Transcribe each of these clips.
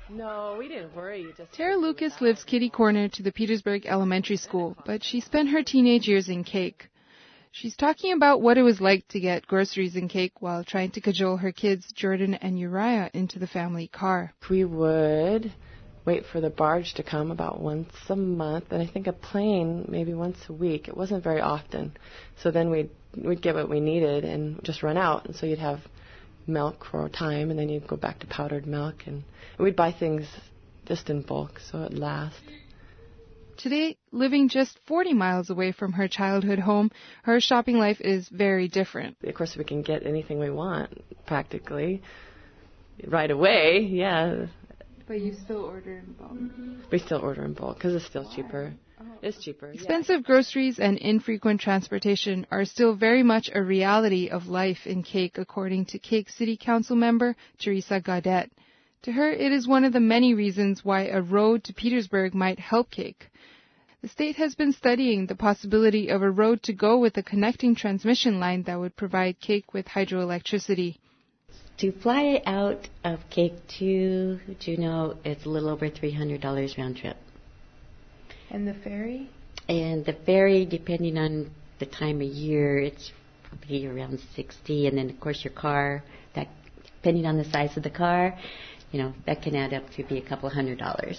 No, we didn't worry. Tara Lucas lives kitty corner to the Petersburg Elementary School, but she spent her teenage years in Kake. She's talking about what it was like to get groceries in Kake while trying to cajole her kids, Jordan and Uriah, into the family car. We would wait for the barge to come about once a month, and I think a plane maybe once a week. It wasn't very often. So then we'd get what we needed and just run out. And so you'd have milk for a time, and then you'd go back to powdered milk. And we'd buy things just in bulk, so it'd last. Today, living just 40 miles away from her childhood home, her shopping life is very different. Of course, we can get anything we want, practically, right away, yeah. But you still order in bulk? We still order in bulk because it's still cheaper. Oh. It's cheaper. Expensive groceries and infrequent transportation are still very much a reality of life in Kake, according to Kake City Council member Teresa Gaudet. To her, it is one of the many reasons why a road to Petersburg might help Kake. The state has been studying the possibility of a road to go with a connecting transmission line that would provide Kake with hydroelectricity. To fly out of Kake to Juneau, it's a little over $300 round trip. And the ferry? And the ferry, depending on the time of year, it's probably around $60. And then, of course, your car, that depending on the size of the car, that can add up to be a couple $100.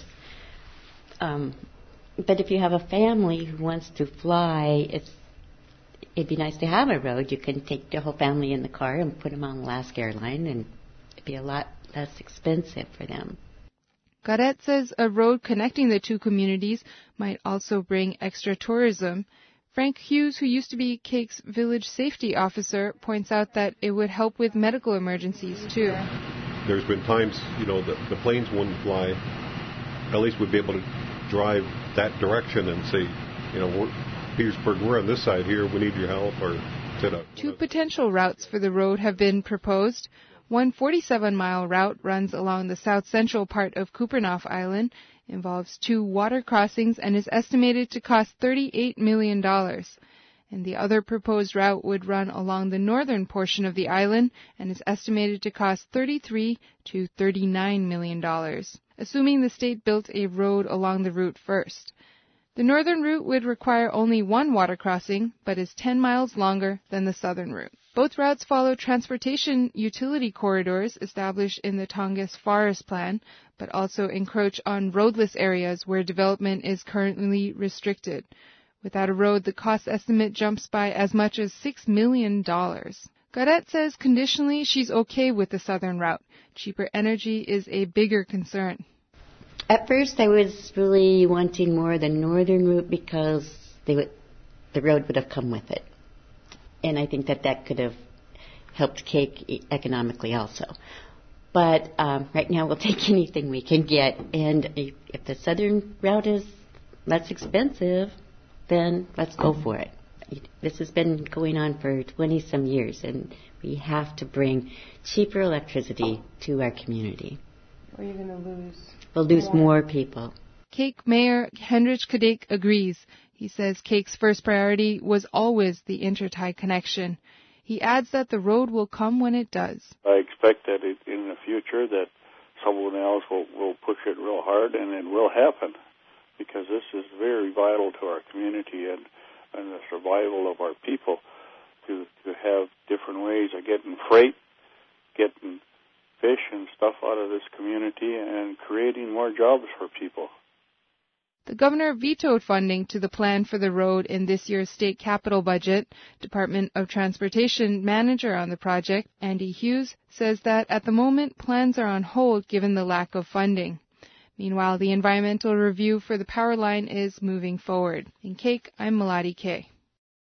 But if you have a family who wants to fly, it'd be nice to have a road. You can take the whole family in the car and put them on Alaska Airlines, and it'd be a lot less expensive for them. Gaudet says a road connecting the two communities might also bring extra tourism. Frank Hughes, who used to be Kake's village safety officer, points out that it would help with medical emergencies, too. There's been times, that the planes wouldn't fly. At least we'd be able to drive that direction and say, Petersburg, we're on this side here, we need your help, or Two potential routes for the road have been proposed. One 47-mile route runs along the south-central part of Kupreanof Island, involves 2 water crossings, and is estimated to cost $38 million. And the other proposed route would run along the northern portion of the island and is estimated to cost $33 to $39 million, assuming the state built a road along the route first. The northern route would require only 1 water crossing, but is 10 miles longer than the southern route. Both routes follow transportation utility corridors established in the Tongass Forest Plan, but also encroach on roadless areas where development is currently restricted. Without a road, the cost estimate jumps by as much as $6 million. Gaudet says conditionally she's okay with the southern route. Cheaper energy is a bigger concern. At first, I was really wanting more the northern route because the road would have come with it. And I think that could have helped Kake economically also. But right now, we'll take anything we can get. And if the southern route is less expensive, then let's go for it. This has been going on for 20-some years, and we have to bring cheaper electricity to our community. Or you're going to lose... We'll lose more people. Kake Mayor Hendrik Kadek agrees. He says Kake's first priority was always the intertie connection. He adds that the road will come when it does. I expect that in the future that someone else will push it real hard, and it will happen, because this is very vital to our community and the survival of our people to have different ways of getting freight, getting fish and stuff out of this community, and creating more jobs for people. The governor vetoed funding to the plan for the road in this year's state capital budget. Department of Transportation manager on the project, Andy Hughes, says that at the moment plans are on hold given the lack of funding. Meanwhile, the environmental review for the power line is moving forward. In Kake, I'm Melody Kay.